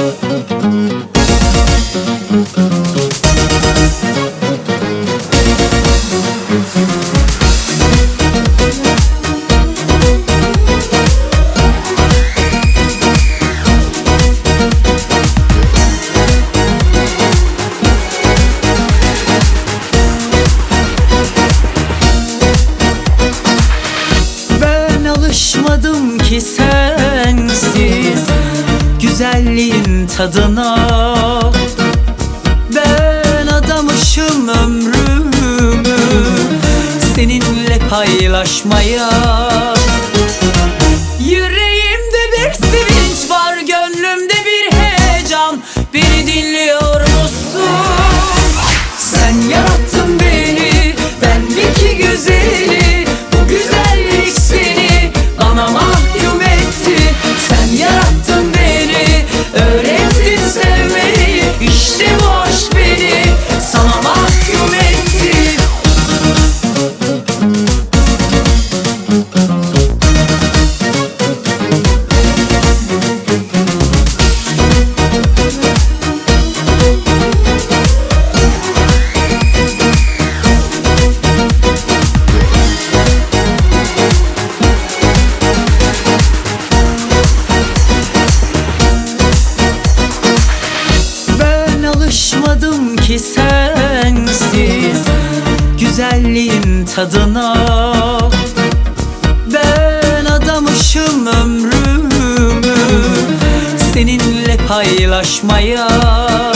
Alışmadım ki sensiz güzelliğin tadına. Ben adamışım ömrümü seninle paylaşmaya. Yüreğimde bir sevinç var, gönlümde bir heyecan. Beni dinliyor musun? Sen yarattın beni, bendeki güzeli. Bu güzellik seni bana mahkum etti. Sen yarattın beni, öğrettin sevmeyi. İşte bu aşk beni sana mahkum etti. Alışmadım ki sensiz güzelliğin tadına. Ben adamışım ömrümü seninle paylaşmaya.